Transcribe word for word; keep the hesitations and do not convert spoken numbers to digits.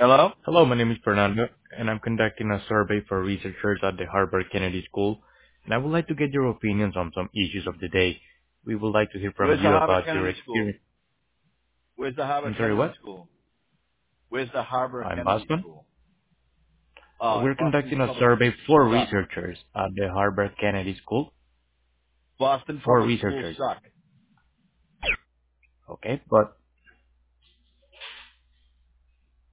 Hello? Hello, my name is Fernando, and I'm conducting a survey for researchers at the Harvard Kennedy School, and I would like to get your opinions on some issues of the day. We would like to hear from Where's the you Harvard about your Kennedy School? experience. Where's the Harvard I'm sorry, Kennedy what? School? Where's the Harvard I'm Kennedy Boston. School? Uh, Oh, We're Boston conducting a Public survey for Schools suck. researchers at the Harvard Kennedy School. Boston For Public Schools researchers, suck. okay? But